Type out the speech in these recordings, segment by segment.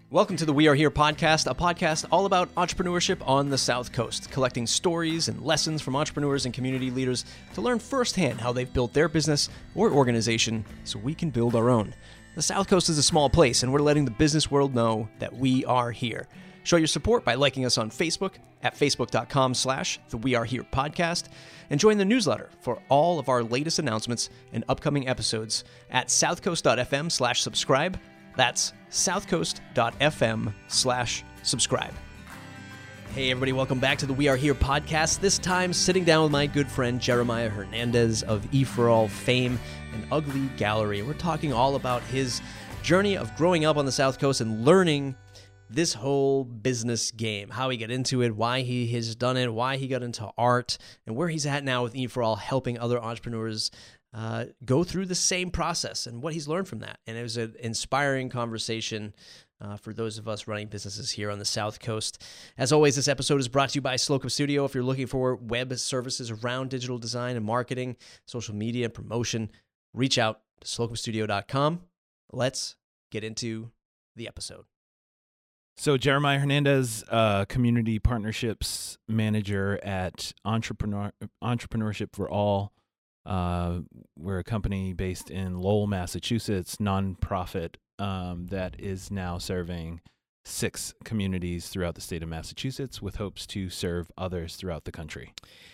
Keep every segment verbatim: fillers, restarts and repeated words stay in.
Welcome to the We Are Here podcast, a podcast all about entrepreneurship on the South Coast, collecting stories and lessons from entrepreneurs and community leaders to learn firsthand how they've built their business or organization so we can build our own. The South Coast is a small place, and we're letting the business world know that we are here. Show your support by liking us on Facebook at facebook.com slash the We Are Here podcast, and join the newsletter for all of our latest announcements and upcoming episodes at southcoast.fm slash subscribe. That's southcoast.fm slash subscribe. Hey everybody, welcome back to the We Are Here podcast. This time sitting down with my good friend Jeremiah Hernandez of E For All fame and Ugly Gallery. We're talking all about his journey of growing up on the South Coast and learning this whole business game, how he got into it, why he has done it, why he got into art, and where he's at now with E For All, helping other entrepreneurs Uh, go through the same process and what he's learned from that. And it was an inspiring conversation uh, for those of us running businesses here on the South Coast. As always, this episode is brought to you by Slocum Studio. If you're looking for web services around digital design and marketing, social media and promotion, reach out to slocum studio dot com. Let's get into the episode. So Jeremiah Hernandez, uh, Community Partnerships Manager at Entrepreneur Entrepreneurship for All. Uh, we're a company based in Lowell, Massachusetts, nonprofit um, that is now serving six communities throughout the state of Massachusetts with hopes to serve others throughout the country.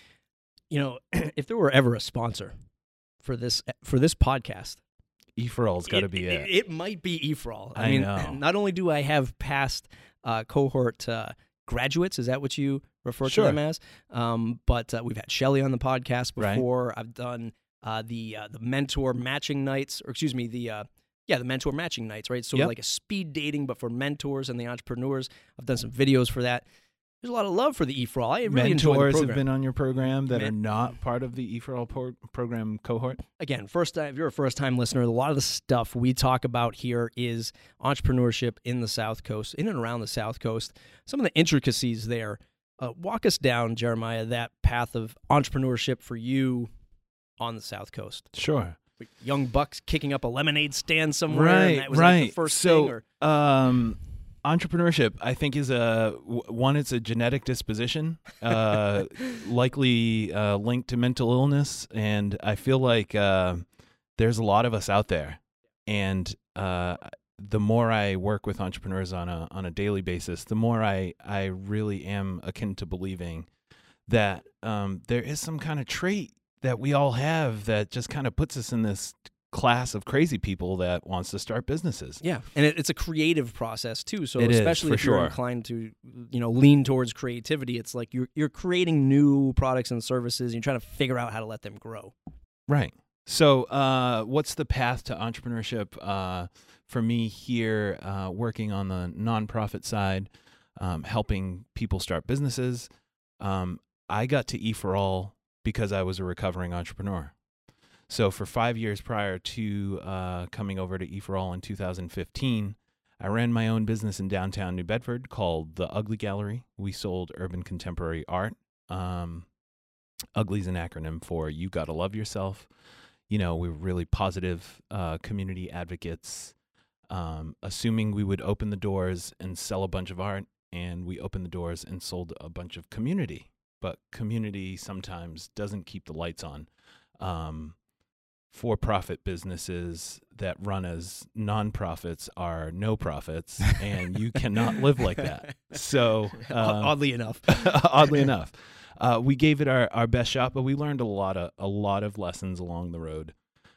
You know, if there were ever a sponsor for this for this podcast, E For All's got to be it. it. It might be E For All. I, I mean, know. Not only do I have past uh, cohort uh, graduates, is that what you refer Sure. to them as? Um, but uh, we've had Shelly on the podcast Right. before. I've done uh, the uh, the mentor matching nights, or excuse me, the uh, yeah, the mentor matching nights, right? So Yep. like a speed dating, but for mentors and the entrepreneurs. I've done some videos for that. There's a lot of love for the E For All. I really enjoy the Mentors program. have been on your program that Men- are not part of the E For All por- program cohort. Again, first time, if you're a first-time listener, a lot of the stuff we talk about here is entrepreneurship in the South Coast, in and around the South Coast. Some of the intricacies there. Uh, walk us down, Jeremiah, that path of entrepreneurship for you on the South Coast. Sure. Young bucks kicking up a lemonade stand somewhere. Right, and that was right. like the first so, thing. Or um, entrepreneurship, I think, is a w- one. It's a genetic disposition, uh, likely uh, linked to mental illness, and I feel like uh, there's a lot of us out there. And uh, the more I work with entrepreneurs on a on a daily basis, the more I I really am akin to believing that um, there is some kind of trait that we all have that just kind of puts us in this class of crazy people that wants to start businesses. yeah, and it, it's a creative process too. So It is, especially for if you're sure. inclined to, you know, lean towards creativity, it's like you're you're creating new products and services. And you're trying to figure out how to let them grow. Right. So uh, what's the path to entrepreneurship uh, for me here, uh, working on the nonprofit side, um, helping people start businesses? Um, I got to E For All because I was a recovering entrepreneur. So for five years prior to uh, coming over to E For All in two thousand fifteen, I ran my own business in downtown New Bedford called The Ugly Gallery. We sold urban contemporary art. Um, Ugly's an acronym for You Gotta Love Yourself. You know, we were really positive uh, community advocates, um, assuming we would open the doors and sell a bunch of art, and we opened the doors and sold a bunch of community. But community sometimes doesn't keep the lights on. Um, for-profit businesses that run as nonprofits are no profits, and you cannot live like that. So, uh, Oddly enough, oddly enough, uh, we gave it our, our best shot, but we learned a lot of a lot of lessons along the road.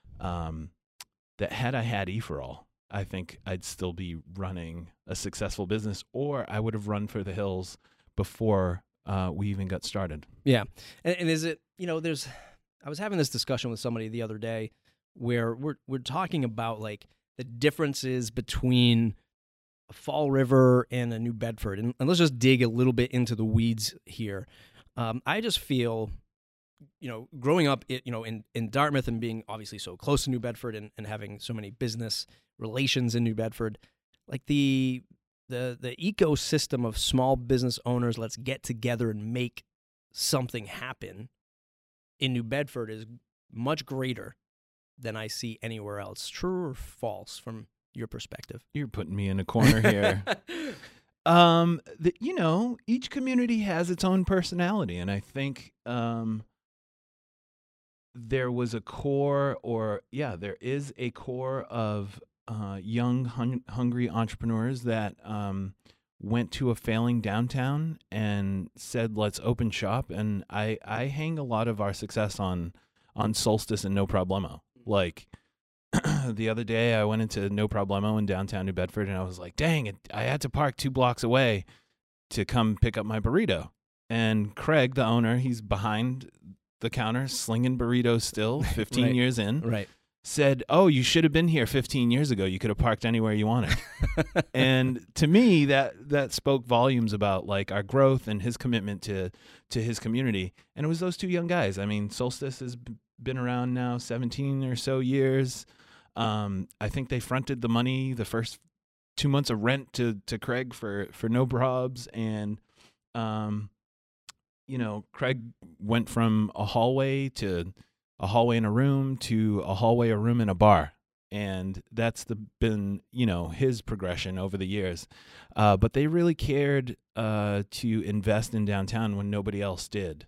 Um, that had I had E For All, I think I'd still be running a successful business, or I would have run for the hills before uh, we even got started. yeah. And, and is it, you know, there's. I was having this discussion with somebody the other day where we're we're talking about like the differences between a Fall River and a New Bedford, and, and let's just dig a little bit into the weeds here. Um, I just feel, you know, growing up, it, you know, in, in Dartmouth and being obviously so close to New Bedford and, and having so many business relations in New Bedford, like the the the ecosystem of small business owners, let's get together and make something happen in New Bedford is much greater than I see anywhere else. True or false from your perspective? You're putting me in a corner here. um, the, you know, each community has its own personality, and I think um, there was a core, or yeah, there is a core of uh, young, hun- hungry entrepreneurs that um, went to a failing downtown and said, "Let's open shop." And I, I hang a lot of our success on on Solstice and No Problemo. Like the other day, I went into No Problemo in downtown New Bedford, and I was like, "Dang it! I had to park two blocks away to come pick up my burrito." And Craig, the owner, he's behind the counter slinging burritos still, fifteen Right. years in. Right. Said, "Oh, you should have been here fifteen years ago. You could have parked anywhere you wanted." And to me, that that spoke volumes about like our growth and his commitment to to his community. And it was those two young guys. I mean, Solstice has b- been around now seventeen or so years. Um, I think they fronted the money, the first two months of rent to to Craig for for no probs, and um, you know, Craig went from a hallway to a hallway in a room to a hallway, a room, and a bar. And that's the been, you know, his progression over the years. Uh, but they really cared uh, to invest in downtown when nobody else did.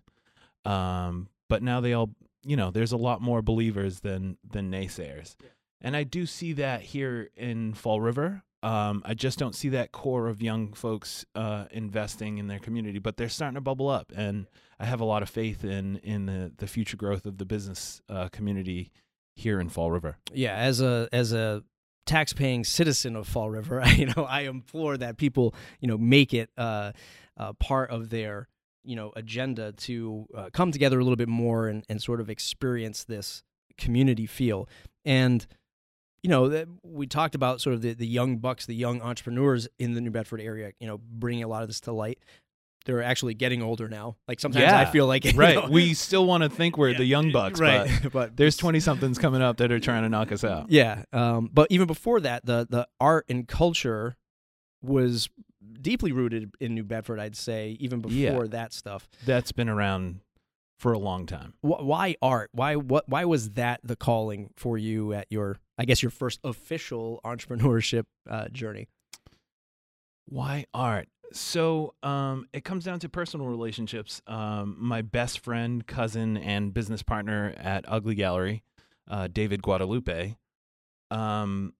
Um, but now they all, you know, there's a lot more believers than than naysayers. Yeah. And I do see that here in Fall River. Um, I just don't see that core of young folks uh, investing in their community, but they're starting to bubble up. And I have a lot of faith in in the, the future growth of the business uh, community here in Fall River. Yeah, as a as a tax-paying citizen of Fall River, I, you know, I implore that people, you know, make it uh, uh, part of their, you know, agenda to uh, come together a little bit more and, and sort of experience this community feel. And you know, that we talked about sort of the, the young bucks, the young entrepreneurs in the New Bedford area, you know, bringing a lot of this to light. They're actually getting older now. Like sometimes yeah, I feel like, you right. know, we still want to think we're yeah, the young bucks, right. but, but there's twenty somethings coming up that are trying to knock us out. Yeah. Um, but even before that, the, the art and culture was deeply rooted in New Bedford, I'd say, even before Yeah. that stuff. That's been around for a long time. Why art? Why what? Why was that the calling for you at your, I guess, your first official entrepreneurship uh, journey? Why art? So um, it comes down to personal relationships. Um, my best friend, cousin, and business partner at Ugly Gallery, uh, David Guadalupe, um,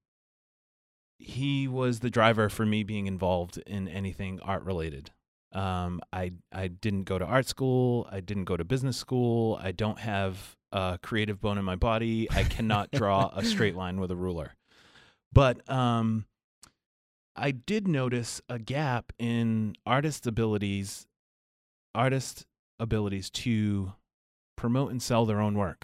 he was the driver for me being involved in anything art related. Um, I I didn't go to art school. I didn't go to business school. I don't have a creative bone in my body. I cannot draw a straight line with a ruler. But um, I did notice a gap in artists' abilities, artists' abilities to promote and sell their own work.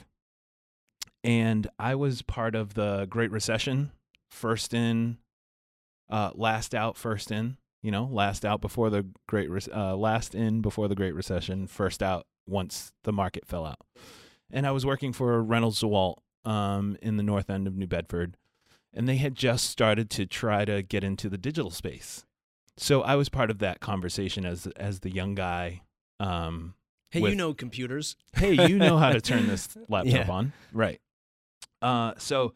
And I was part of the Great Recession, first in, uh, last out, first in. You know, last out before the great, uh, last in before the Great Recession, first out once the market fell out. And I was working for Reynolds DeWalt um, in the north end of New Bedford, and they had just started to try to get into the digital space. So I was part of that conversation as as the young guy. Um, hey, with, you know computers. Hey, you know how to turn this laptop yeah. on, right? Uh, so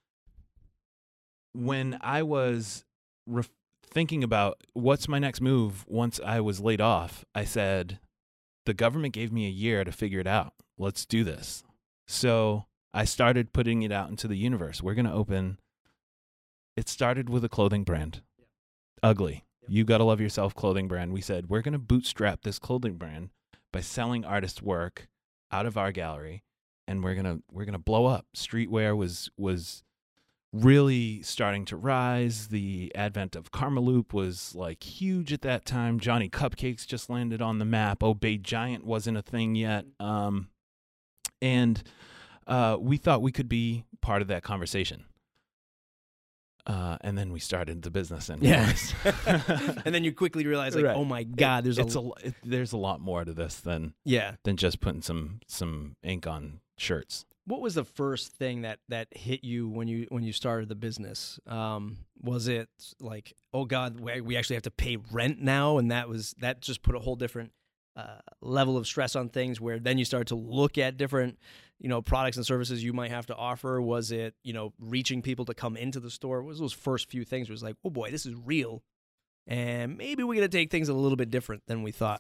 when I was ref- thinking about what's my next move once I was laid off, I said, the government gave me a year to figure it out. Let's do this. So I started putting it out into the universe. We're going to open. It started with a clothing brand, yeah. Ugly. Yep. You Gotta Love Yourself clothing brand. We said, we're going to bootstrap this clothing brand by selling artist work out of our gallery, and we're going to we're going to blow up. Streetwear was was really starting to rise. The advent of Karmaloop was like huge at that time. Johnny Cupcakes just landed on the map. Obey Giant wasn't a thing yet. Um, and uh, we thought we could be part of that conversation. Uh, and then we started the business. And yeah. And then you quickly realize, like, right. oh my God, there's it, it's a, a it, there's a lot more to this than yeah than just putting some some ink on shirts. What was the first thing that, that hit you when you when you started the business? Um, was it like, oh God, we we actually have to pay rent now, and that was that just put a whole different uh, level of stress on things where then you start to look at different, you know, products and services you might have to offer? Was it, you know, reaching people to come into the store? What was those first few things? It was like, oh boy, this is real, and maybe we're gonna take things a little bit different than we thought.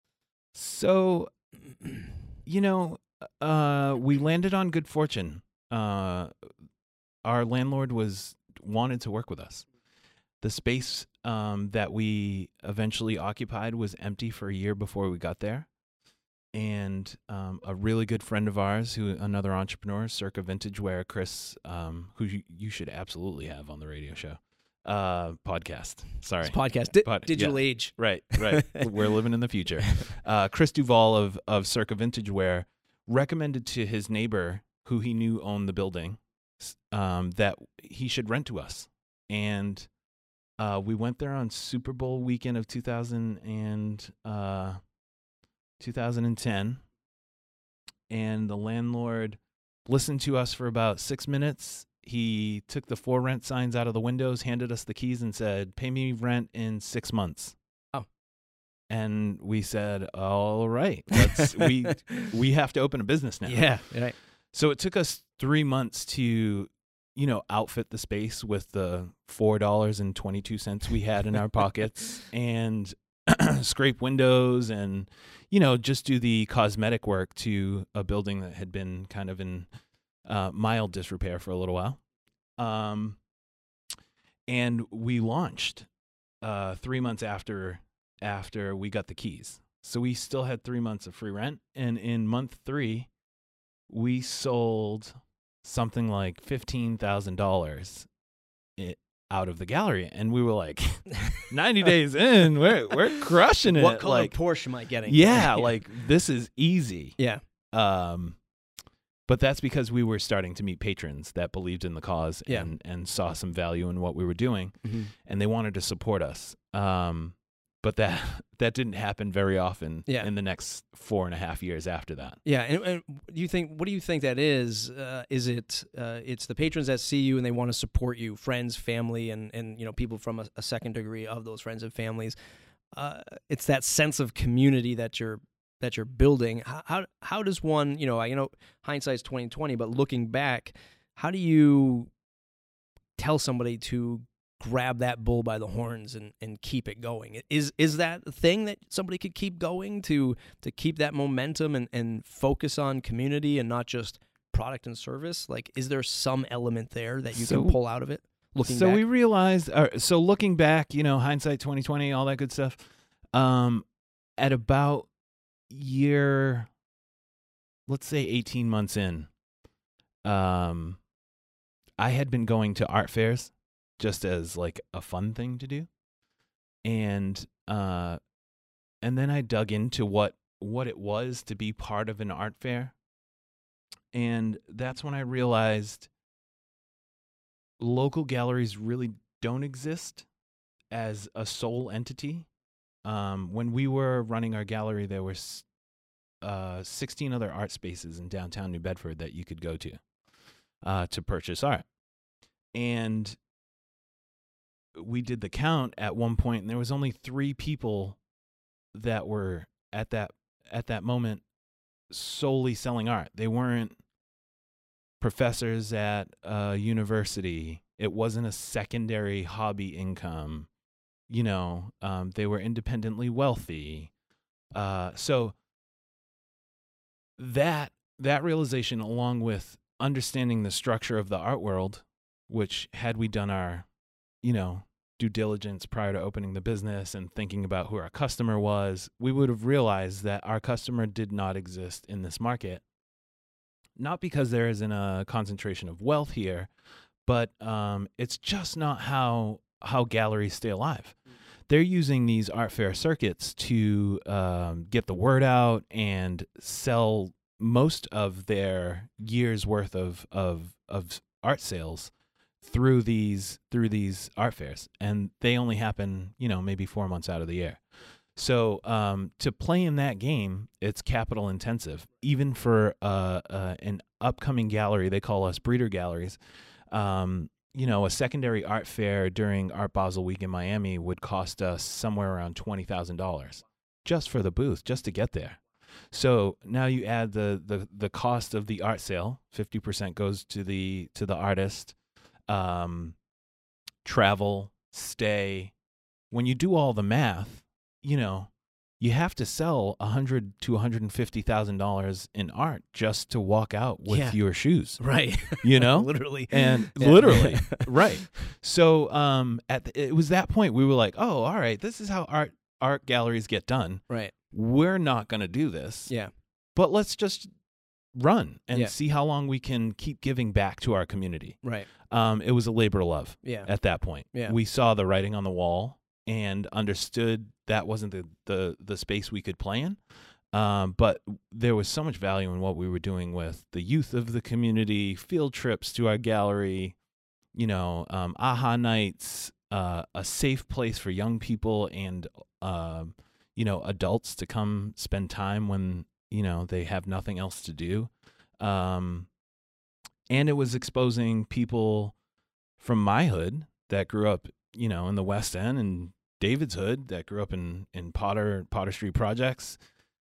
So, you know, uh, we landed on good fortune. Uh, our landlord was wanted to work with us. The space um, that we eventually occupied was empty for a year before we got there. And um, a really good friend of ours, who another entrepreneur, Circa Vintage Wear, Chris, um, who you, you should absolutely have on the radio show, uh, podcast. Sorry, It's podcast, Di- Pod- digital yeah. age. Right, right. We're living in the future. Uh, Chris Duvall of of Circa Vintage Wear recommended to his neighbor, who he knew owned the building, um, that he should rent to us. And uh, we went there on Super Bowl weekend of two thousand and uh, two thousand ten, and the landlord listened to us for about six minutes. He took the for rent signs out of the windows, handed us the keys, and said, "Pay me rent in six months." Oh. And we said, "All right, let's we we have to open a business now." Yeah, right. So it took us three months to, you know, outfit the space with the four dollars and twenty two cents we had in our pockets, and scrape windows, and, you know, just do the cosmetic work to a building that had been kind of in uh, mild disrepair for a little while. Um, and we launched uh, three months after after we got the keys. So we still had three months of free rent, and in month three, we sold something like fifteen thousand dollars out of the gallery, and we were like, ninety days in, we're we're crushing it. What color like, Porsche am I getting? yeah, like this is easy. Yeah. Um, but that's because we were starting to meet patrons that believed in the cause Yeah. and and saw some value in what we were doing, Mm-hmm. and they wanted to support us. Um, but that that didn't happen very often. Yeah. In the next four and a half years after that. Yeah, and, and do you think? What do you think that is? Uh, is it? Uh, it's the patrons that see you and they want to support you, friends, family, and and you know people from a, a second degree of those friends and families. Uh, it's that sense of community that you're that you're building. How, how how does one? You know, I you know hindsight's twenty twenty, but looking back, how do you tell somebody to grab that bull by the horns and, and keep it going? Is is that a thing that somebody could keep going to to keep that momentum and, and focus on community and not just product and service? Like, is there some element there that you So- can pull out of it? Looking so back, we realized, uh, so looking back, you know, hindsight twenty twenty, all that good stuff. Um, at about year, let's say eighteen months in, um, I had been going to art fairs just as like a fun thing to do, and uh, and then I dug into what what it was to be part of an art fair, and that's when I realized local galleries really don't exist as a sole entity. Um, when we were running our gallery, there were s- uh, sixteen other art spaces in downtown New Bedford that you could go to uh, to purchase art. And we did the count at one point, and there was only three people that were at that at that moment solely selling art. They weren't professors at a university. It wasn't a secondary hobby income. You know, um, they were independently wealthy. Uh, so that that realization, along with understanding the structure of the art world, which had we done our, you know, due diligence prior to opening the business and thinking about who our customer was, we would have realized that our customer did not exist in this market. Not because there isn't a concentration of wealth here, but um, it's just not how how galleries stay alive. They're using these art fair circuits to um, get the word out and sell most of their year's worth of of of art sales through these through these art fairs, and they only happen, you know, maybe four months out of the year. So um, to play in that game, it's capital intensive. Even for uh, uh, an upcoming gallery, they call us breeder galleries. Um, you know, a secondary art fair during Art Basel Week in Miami would cost us somewhere around twenty thousand dollars. just for the booth, just to get there. So now you add the the the cost of the art sale. fifty percent goes to the to the artist. Um, travel, stay. When you do all the math, you know, you have to sell a hundred to one hundred fifty thousand dollars in art just to walk out with Yeah. your shoes, Right. you know, Literally. and Yeah. literally, right. So, um, at the, it was that point we were like, oh, all right, this is how art art galleries get done. Right. We're not going to do this, Yeah. but let's just run and Yeah. see how long we can keep giving back to our community. Right. Um, it was a labor of love Yeah. at that point. Yeah. We saw the writing on the wall and understood that wasn't the, the, the space we could play in. Um, but there was so much value in what we were doing with the youth of the community, field trips to our gallery, you know, um, AHA nights, uh, a safe place for young people and, uh, you know, adults to come spend time when, you know, they have nothing else to do. Um, and it was exposing people from my hood that grew up, you know, in the West End, and David's hood that grew up in, in Potter, Potter Street projects.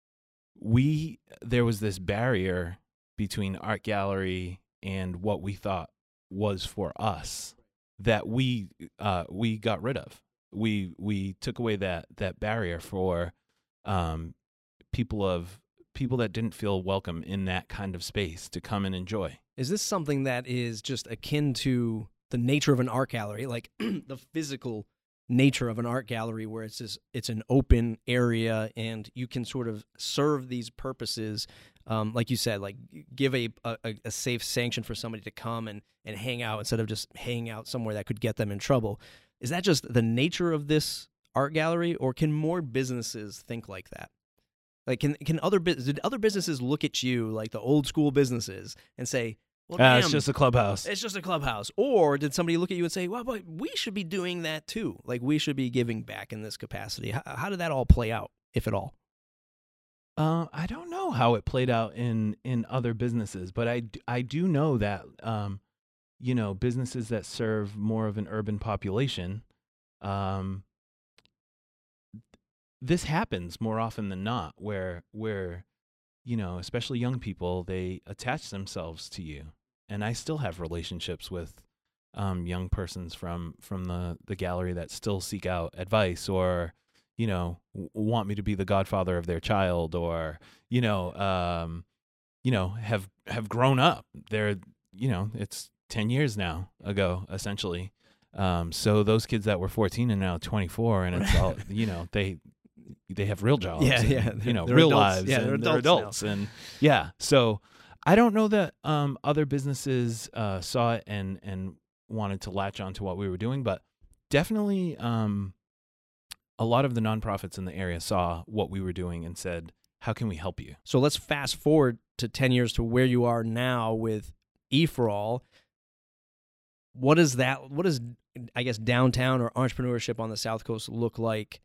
We, there was this barrier between art gallery and what we thought was for us that we, uh, we got rid of. We, we took away that, that barrier for, um, people of, people that didn't feel welcome in that kind of space to come and enjoy. Is this something that is just akin to the nature of an art gallery, like the physical nature of an art gallery, where it's just, it's an open area and you can sort of serve these purposes, um, like you said, like give a, a a safe sanction for somebody to come and and hang out instead of just hanging out somewhere that could get them in trouble? Is that just the nature of this art gallery, or can more businesses think like that? Like, can can other did other businesses look at you like the old school businesses and say, well, Uh, damn, it's just a clubhouse. it's just a clubhouse? Or did somebody look at you and say, well, but we should be doing that too. Like, we should be giving back in this capacity. How, how did that all play out, if at all? Uh, I don't know how it played out in, in other businesses, but I, d- I do know that, um, you know, businesses that serve more of an urban population, um, this happens more often than not, where, where, you know, especially young people, they attach themselves to you. And I still have relationships with, um, young persons from, from the, the gallery that still seek out advice or, you know, w- want me to be the godfather of their child, or, you know, um, you know, have, have grown up. They're, you know, it's ten years now ago, essentially. Um, so those kids that were fourteen and now twenty-four, and it's all, you know, they, they have real jobs, Yeah, and, yeah, you know, they're real adults. lives, Yeah, and they're they're adults adults, and yeah. So I don't know that, um, other businesses, uh, saw it and, and wanted to latch on to what we were doing, but definitely, um, a lot of the nonprofits in the area saw what we were doing and said, how can we help you? So let's fast forward to ten years to where you are now with E for All. What is that? What does, I guess, downtown or entrepreneurship on the South Coast look like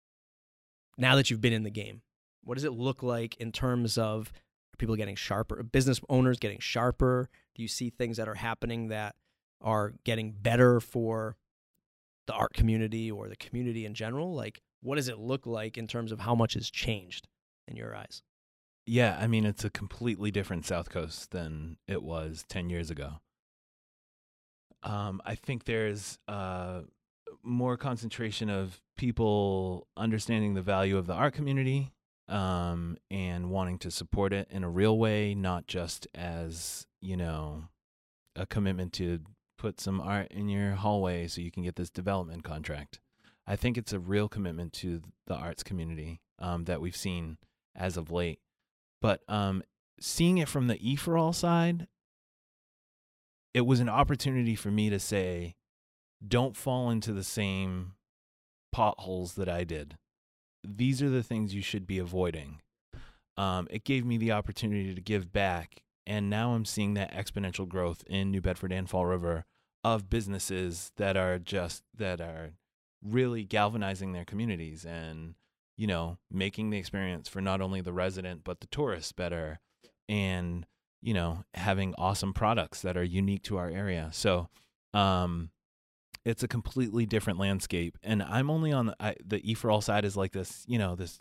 now that you've been in the game? What does it look like in terms of people getting sharper, business owners getting sharper? Do you see things that are happening that are getting better for the art community or the community in general? Like, what does it look like in terms of how much has changed in your eyes? Yeah, I mean, it's a completely different South Coast than it was ten years ago. Um, I think there's uh, more concentration of people understanding the value of the art community, um, and wanting to support it in a real way, not just as, you know, a commitment to put some art in your hallway so you can get this development contract. I think it's a real commitment to the arts community, um, that we've seen as of late. But um, seeing it from the E for All side, it was an opportunity for me to say, don't fall into the same potholes that I did. These are the things you should be avoiding. Um, it gave me the opportunity to give back, and now I'm seeing that exponential growth in New Bedford and Fall River of businesses that are just, that are really galvanizing their communities and, you know, making the experience for not only the resident, but the tourist better, and, you know, having awesome products that are unique to our area. So, um, it's a completely different landscape. And I'm only on the, I, the E for All side is like this, you know, this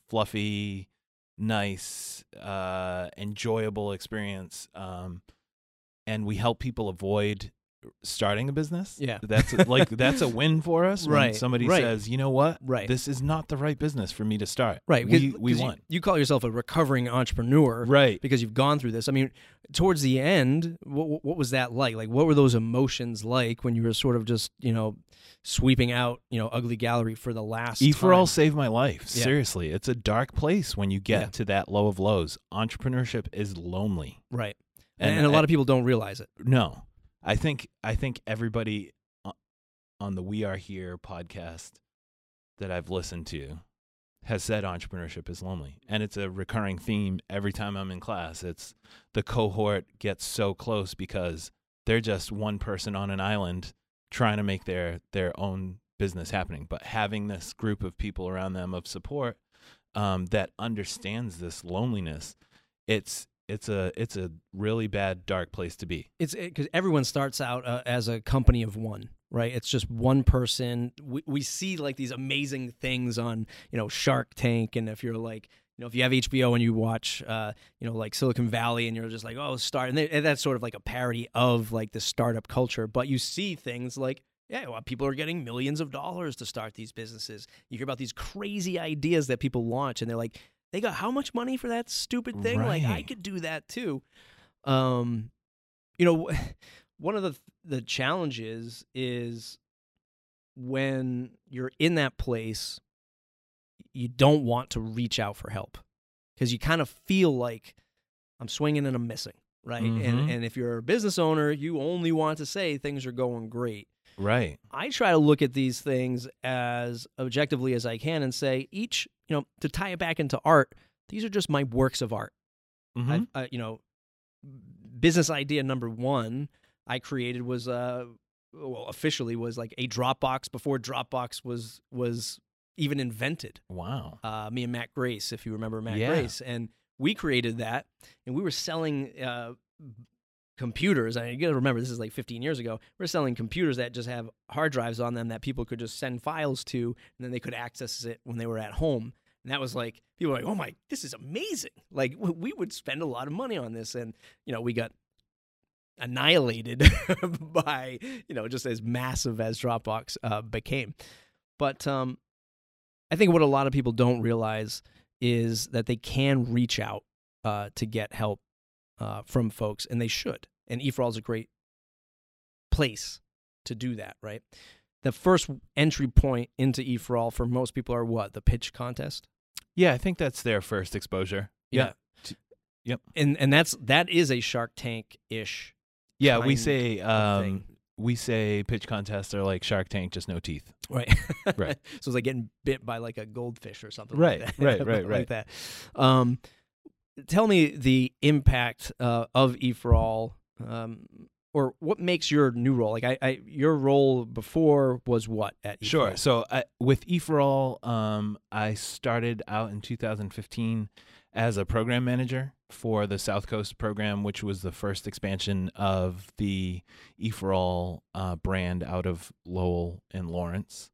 fluffy, nice, uh, enjoyable experience. Um, and we help people avoid starting a business. Yeah. That's like, that's a win for us. When Right, somebody right. says, you know what? Right. This is not the right business for me to start. Right. We, because- we 'cause you- won. You, call yourself a recovering entrepreneur. Right. Because you've gone through this. I mean, towards the end, what, what was that like? Like, what were those emotions like when you were sort of just, you know, sweeping out, you know, Ugly Gallery for the last E for All time? saved my life. Yeah. Seriously. It's a dark place when you get Yeah. to that low of lows. Entrepreneurship is lonely. Right. And, and a lot of people don't realize it. No, I think I think everybody o- on the We Are Here podcast that I've listened to has said entrepreneurship is lonely, and it's a recurring theme every time I'm in class. It's the cohort gets so close because they're just one person on an island trying to make their their own business happening, but having this group of people around them of support um, that understands this loneliness, it's It's a it's a really bad, dark place to be. It's because everyone starts out uh, as a company of one, right? It's just one person. We we see like these amazing things on, you know, Shark Tank, and if you're like, you know, if you have H B O and you watch, uh, you know, like Silicon Valley, and you're just like, oh, start, and, they, and that's sort of like a parody of like the startup culture. But you see things like, yeah, well, people are getting millions of dollars to start these businesses. You hear about these crazy ideas that people launch, and they're like, they got how much money for that stupid thing? Like, I Right. could do that too. Um, you know, one of the the challenges is when you're in that place, you don't want to reach out for help because you kind of feel like I'm swinging and I'm missing, right? And Mhm. and if you're a business owner, you only want to say things are going great. Right. I try to look at these things as objectively as I can and say each, you know, to tie it back into art, these are just my works of art. Mhm. I've, uh, you know, business idea number one I created was, uh, well, officially was like a Dropbox before Dropbox was was even invented. Wow. Uh, me and Matt Grace, if you remember Matt Yeah. Grace, and we created that, and we were selling uh, computers. I you got to remember this is like fifteen years ago. We're selling computers that just have hard drives on them that people could just send files to, and then they could access it when they were at home. And that was like, people were like, oh my, this is amazing. Like, w- we would spend a lot of money on this. And, you know, we got annihilated by, you know, just as massive as Dropbox uh, became. But um, I think what a lot of people don't realize is that they can reach out uh, to get help uh, from folks, and they should. And E four All is a great place to do that, right? The first entry point into E four All for most people are what? The pitch contest? Yeah, I think that's their first exposure. Yeah. T- Yep. And and that's that is a Shark Tank-ish Yeah, we kind say of um, thing. we say pitch contests are like Shark Tank, just no teeth. Right. Right. So it's like getting bit by like a goldfish or something Right, like that. right, right, like right. that. Um, tell me the impact uh, of E four All, um, or what makes your new role? Like I, I your role before was what at E four All? Sure. So I, with E four All, um, I started out in two thousand fifteen as a program manager for the South Coast program, which was the first expansion of the E four All uh, brand out of Lowell and Lawrence.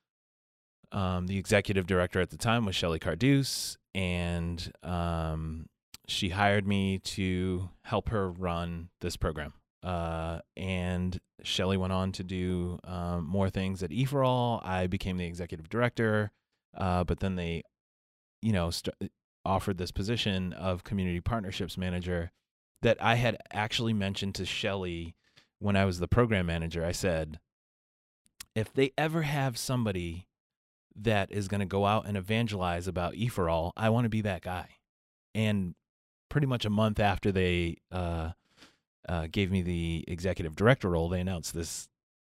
Um, the executive director at the time was Shelley Carduce, and um, she hired me to help her run this program. Uh, and Shelley went on to do um, more things at E four All. I became the executive director, uh, but then they, you know, st- offered this position of community partnerships manager that I had actually mentioned to Shelley when I was the program manager. I said, if they ever have somebody that is going to go out and evangelize about E four All, I want to be that guy. And pretty much a month after they uh, uh, gave me the executive director role, they announced this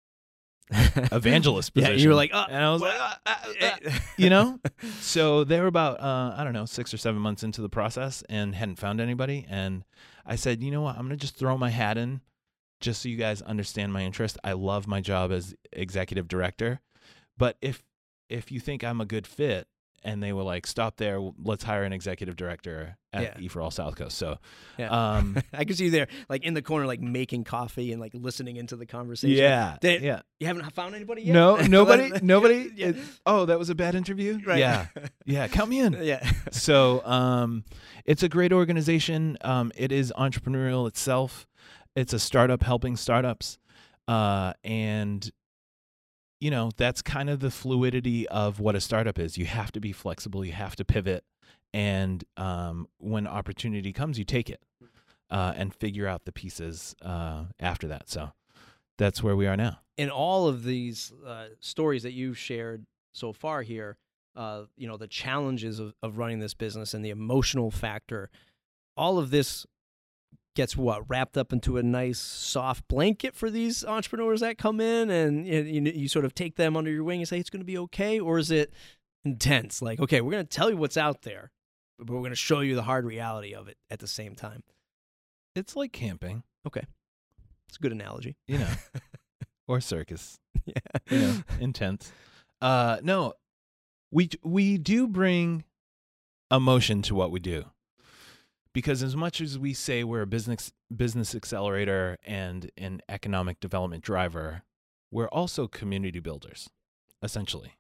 evangelist Yeah, position. you were like, oh, and I was well, like, uh, uh, eh. uh, you know? So they were about, uh, I don't know, six or seven months into the process and hadn't found anybody. And I said, you know what? I'm going to just throw my hat in just so you guys understand my interest. I love my job as executive director. But if if you think I'm a good fit and they were like, "Stop there. Let's hire an executive director at Yeah. E for All South Coast." So, Yeah. um, I can see you there, like in the corner, like making coffee and like listening into the conversation. yeah, Did- yeah. You haven't found anybody yet? No, nobody, Let- nobody. Yeah. it- oh, that was a bad interview. Right. Yeah, yeah. Count me in. Yeah. So, um, it's a great organization. Um, it is entrepreneurial itself. It's a startup helping startups, uh, and you know that's kind of the fluidity of what a startup is. You have to be flexible. You have to pivot, and um, when opportunity comes, you take it uh, and figure out the pieces uh, after that. So that's where we are now. In all of these uh, stories that you've shared so far here, uh, you know, the challenges of, of running this business and the emotional factor, all of this gets what wrapped up into a nice soft blanket for these entrepreneurs that come in, and you, you, you sort of take them under your wing and say it's going to be okay, or is it intense? Like, okay, we're going to tell you what's out there, but we're going to show you the hard reality of it at the same time. It's like camping, Okay, it's a good analogy. you know, or circus. Yeah, You know, intense. Uh, no, we we do bring emotion to what we do, because as much as we say we're a business business accelerator and an economic development driver, we're also community builders, essentially.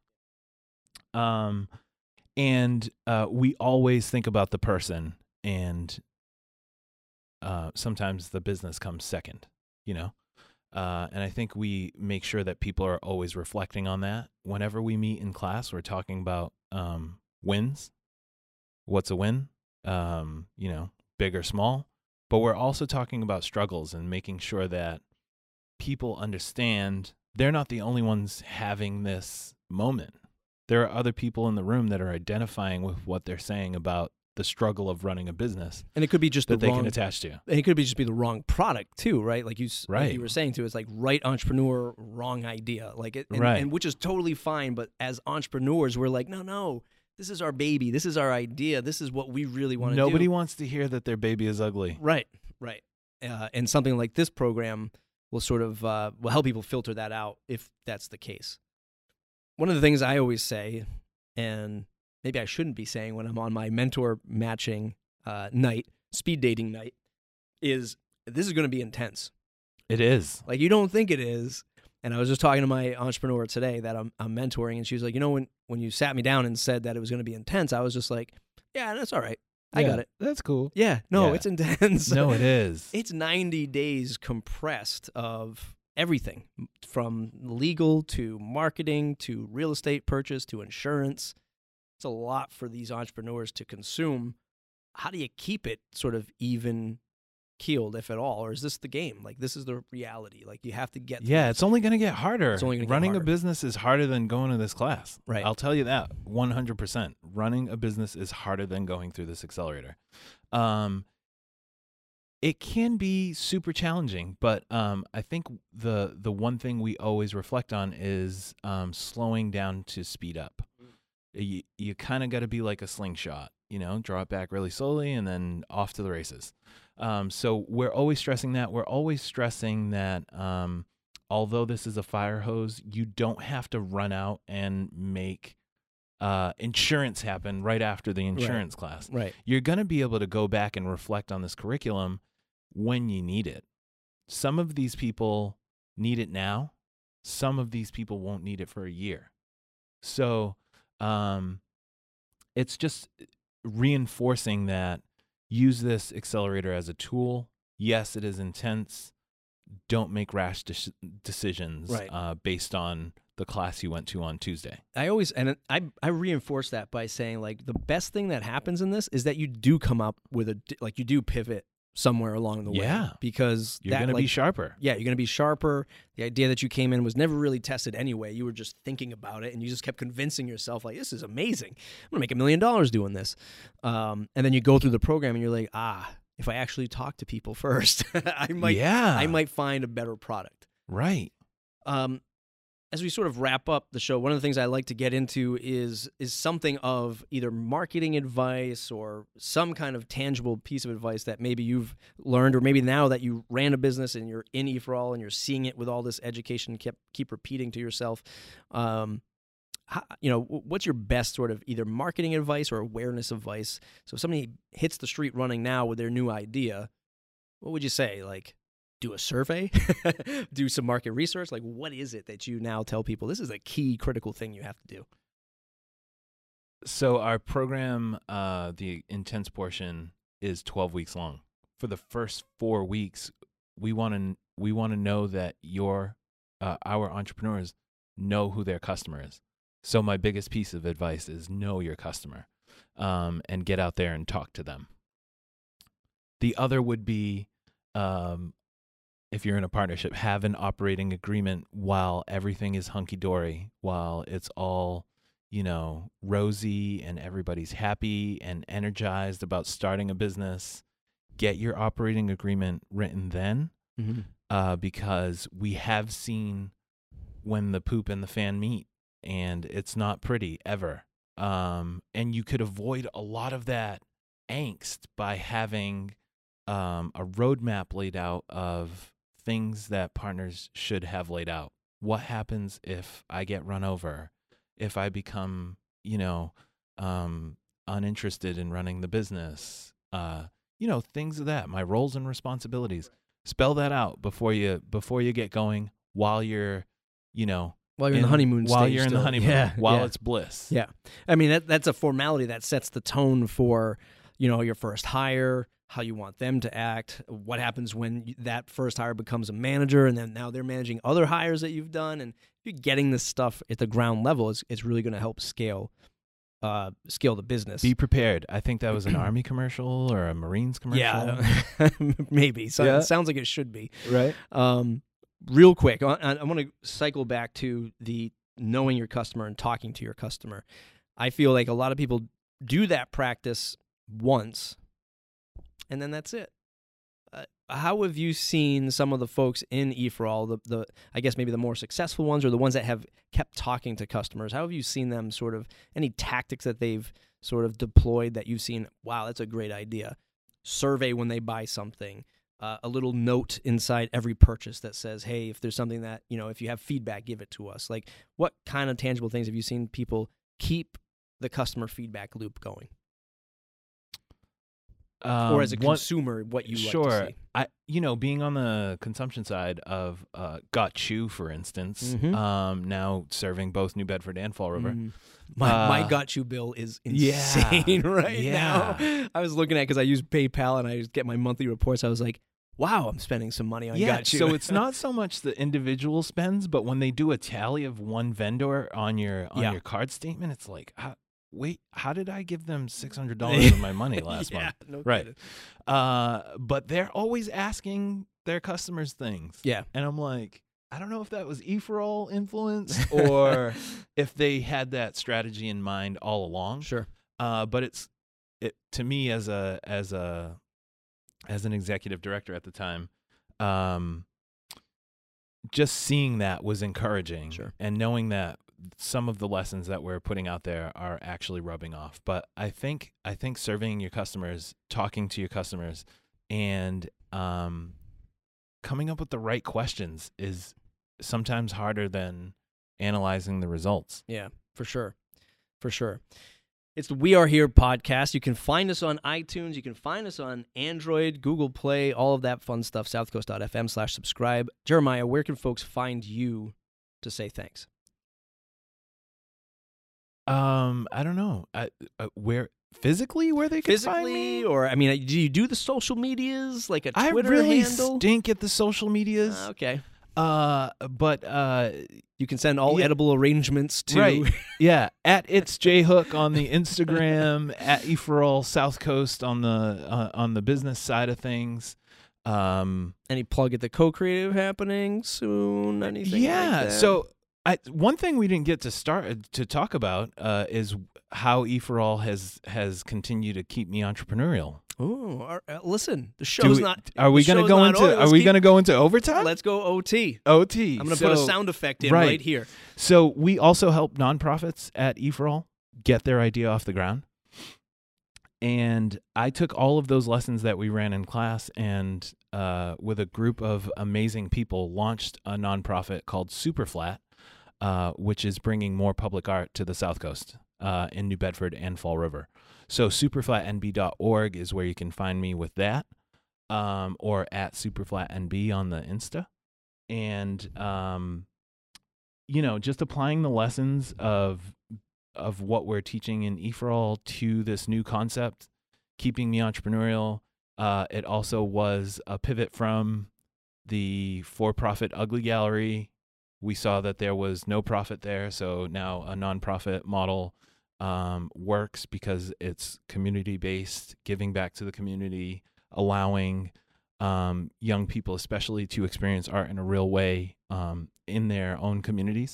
Um, and uh, we always think about the person, and uh, sometimes the business comes second, you know. Uh, and I think we make sure that people are always reflecting on that. Whenever we meet in class, we're talking about um, wins. What's a win? Um, you know, big or small. But we're also talking about struggles and making sure that people understand they're not the only ones having this moment. There are other people in the room that are identifying with what they're saying about the struggle of running a business and it could be just that the they wrong. can attach to. And it could be just be the wrong product too, right? Like you, s- like Right. you were saying too, it's like right entrepreneur, wrong idea. Like it, and, Right. and which is totally fine. But as entrepreneurs, we're like, no, no, this is our baby. This is our idea. This is what we really want to do. Nobody wants to hear that their baby is ugly. Right, right. Uh, and something like this program will sort of uh, will help people filter that out if that's the case. One of the things I always say, and maybe I shouldn't be saying when I'm on my mentor matching uh, night, speed dating night, is this is going to be intense. It is. Like you don't think it is. And I was just talking to my entrepreneur today that I'm, I'm mentoring, and she was like, you know, when, when you sat me down and said that it was going to be intense, I was just like, yeah, that's all right. I Yeah, got it. That's cool. Yeah, no, Yeah. it's intense. No, it is. It's ninety days compressed of everything from legal to marketing to real estate purchase to insurance. It's a lot for these entrepreneurs to consume. How do you keep it sort of even keeled, if at all? Or is this the game? Like, this is the reality. Like, you have to get through Yeah, this. it's only going to get harder. It's only gonna get Running harder. a business is harder than going to this class. Right. I'll tell you that one hundred percent. Running a business is harder than going through this accelerator. Um, it can be super challenging, but um, I think the the one thing we always reflect on is um, slowing down to speed up. You, you kind of got to be like a slingshot, you know, draw it back really slowly and then off to the races. Um, so we're always stressing that. We're always stressing that um, although this is a fire hose, you don't have to run out and make uh, insurance happen right after the insurance class. Right. You're going to be able to go back and reflect on this curriculum when you need it. Some of these people need it now. Some of these people won't need it for a year. So um, it's just reinforcing that. Use this accelerator as a tool. Yes, it is intense. Don't make rash de- decisions Right. uh, based on the class you went to on Tuesday. I always, and I, I reinforce that by saying, like, the best thing that happens in this is that you do come up with a, like, you do pivot somewhere along the way. Yeah. Because You're that, going to like, be sharper. yeah, you're going to be sharper. The idea that you came in was never really tested anyway. You were just thinking about it, and you just kept convincing yourself, like, this is amazing. I'm going to make a million dollars doing this. Um, and then you go through the program, and you're like, ah, if I actually talk to people first, I might, yeah. I might find a better product. Right. Um, as we sort of wrap up the show, one of the things I like to get into is is something of either marketing advice or some kind of tangible piece of advice that maybe you've learned, or maybe now that you ran a business and you're in E for All and you're seeing it with all this education, kept keep repeating to yourself. Um, how, you know, what's your best sort of either marketing advice or awareness advice? So if somebody hits the street running now with their new idea, what would you say? Like, do a survey, do some market research. Like, what is it that you now tell people this is a key critical thing you have to do? So our program, uh, the intense portion, is twelve weeks long. For the first four weeks, we want to we want to know that your uh, our entrepreneurs know who their customer is. So my biggest piece of advice is know your customer, um, and get out there and talk to them. The other would be, um, if you're in a partnership, have an operating agreement while everything is hunky-dory, while it's all, you know, rosy and everybody's happy and energized about starting a business. Get your operating agreement written then, mm-hmm. uh, because we have seen when the poop and the fan meet, and it's not pretty ever. Um, and you could avoid a lot of that angst by having um, a roadmap laid out of things that partners should have laid out. What happens if I get run over? If I become, you know, um, uninterested in running the business? Uh, you know, things of that. My roles and responsibilities. Spell that out before you before you get going. While you're, you know, while you're in, in the honeymoon while stage you're in still. the honeymoon, yeah, while yeah. it's bliss. Yeah, I mean that that's a formality that sets the tone for, you know, your first hire, how you want them to act, what happens when that first hire becomes a manager, and then now they're managing other hires that you've done, and if you're getting this stuff at the ground level, it's it's really going to help scale. Uh, scale the business. Be prepared. I think that was an Army commercial or a Marines commercial. Yeah, maybe. So yeah. It sounds like it should be. Right. Um, real quick, I, I want to cycle back to the knowing your customer and talking to your customer. I feel like a lot of people do that practice once, and then that's it. Uh, how have you seen some of the folks in E four all, the, the I guess maybe the more successful ones or the ones that have kept talking to customers? How have you seen them sort of, any tactics that they've sort of deployed that you've seen, wow, that's a great idea? Survey when they buy something, uh, a little note inside every purchase that says, hey, if there's something that, you know, if you have feedback, give it to us. Like, what kind of tangible things have you seen people keep the customer feedback loop going? Um, or as a one, consumer, what you sure. like to see. I, you know, being on the consumption side of uh, Got Chew, for instance, mm-hmm. um, now serving both New Bedford and Fall River. Mm. My, uh, my Got Chew bill is insane yeah, right yeah. now. I was looking at, because I use PayPal and I get my monthly reports, I was like, wow, I'm spending some money on yeah, Got Chew. So it's not so much the individual spends, but when they do a tally of one vendor on your on yeah. your card statement, it's like, how, wait, how did I give them six hundred dollars of my money last yeah, month? No right. kidding. Uh, but they're always asking their customers things. Yeah. And I'm like, I don't know if that was E four all influence or if they had that strategy in mind all along. Sure. Uh, but it's it to me as a as a as an executive director at the time, um, just seeing that was encouraging. Sure. And knowing that some of the lessons that we're putting out there are actually rubbing off. But I think I think serving your customers, talking to your customers, and um, coming up with the right questions is sometimes harder than analyzing the results. Yeah, for sure. For sure. It's the We Are Here podcast. You can find us on iTunes. You can find us on Android, Google Play, all of that fun stuff, southcoast.fm slash subscribe. Jeremiah, where can folks find you to say thanks? Um, I don't know. I, uh, where physically where they can physically, find me? Or I mean, do you do the social medias like a Twitter I really handle? stink at the social medias. Uh, okay. Uh, but uh, you can send all yeah. edible arrangements to right. yeah, at It's J Hook on the Instagram, at E four all South Coast on the uh, on the business side of things. Um, any plug at the Co-Creative happening soon? Anything? Yeah. Like that? So. I, one thing we didn't get to start to talk about uh, is how E four all has has continued to keep me entrepreneurial. Ooh, uh, listen, the show's we, not. Are we going to go into? Are we going to go into overtime? Let's go O T. O T. I'm going to so, put a sound effect in right. right here. So we also help nonprofits at E four all get their idea off the ground. And I took all of those lessons that we ran in class and uh, with a group of amazing people launched a nonprofit called Superflat. uh, which is bringing more public art to the South Coast uh, in New Bedford and Fall River. So superflat N B dot org is where you can find me with that, um, or at superflatnb on the Insta. And, um, you know, just applying the lessons of of what we're teaching in E four All to this new concept, keeping me entrepreneurial. Uh, it also was a pivot from the for-profit Ugly Gallery. We saw that there was no profit there, so now a nonprofit model um, works because it's community-based, giving back to the community, allowing um, young people especially to experience art in a real way um, in their own communities.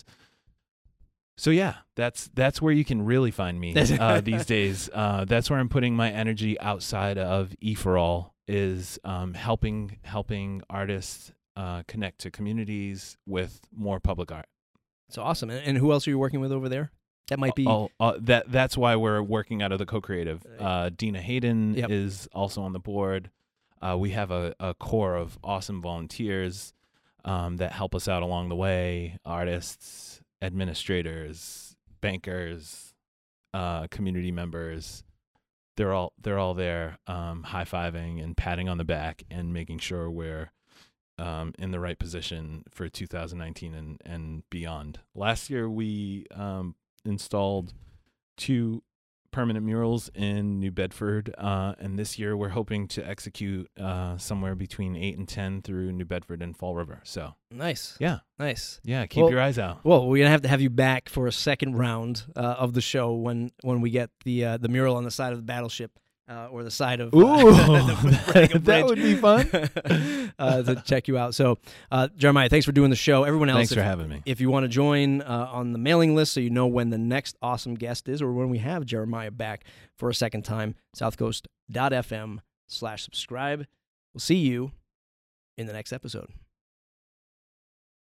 So yeah, that's that's where you can really find me uh, these days. Uh, that's where I'm putting my energy outside of E four All, is um, helping helping artists uh, connect to communities with more public art. It's awesome. And, and who else are you working with over there? That might be oh, uh, that that's why we're working out of the co-creative. Uh, Dina Hayden yep. is also on the board. Uh, we have a, a core of awesome volunteers um, that help us out along the way. Artists, administrators, bankers, uh, community members. They're all they're all there, um, high-fiving and patting on the back and making sure we're um, in the right position for two thousand nineteen and, and beyond. Last year we um, installed two permanent murals in New Bedford, uh, and this year we're hoping to execute uh, somewhere between eight and ten through New Bedford and Fall River. So nice, yeah, nice, yeah. Keep well, your eyes out. Well, we're gonna have to have you back for a second round uh, of the show when when we get the uh, the mural on the side of the battleship. Uh, or the side of uh, Ooh, the that would be fun uh, to check you out. So, uh, Jeremiah, thanks for doing the show. Everyone else, thanks if, for having me. If you want to join uh, on the mailing list so you know when the next awesome guest is or when we have Jeremiah back for a second time, southcoast dot f m slash subscribe. We'll see you in the next episode.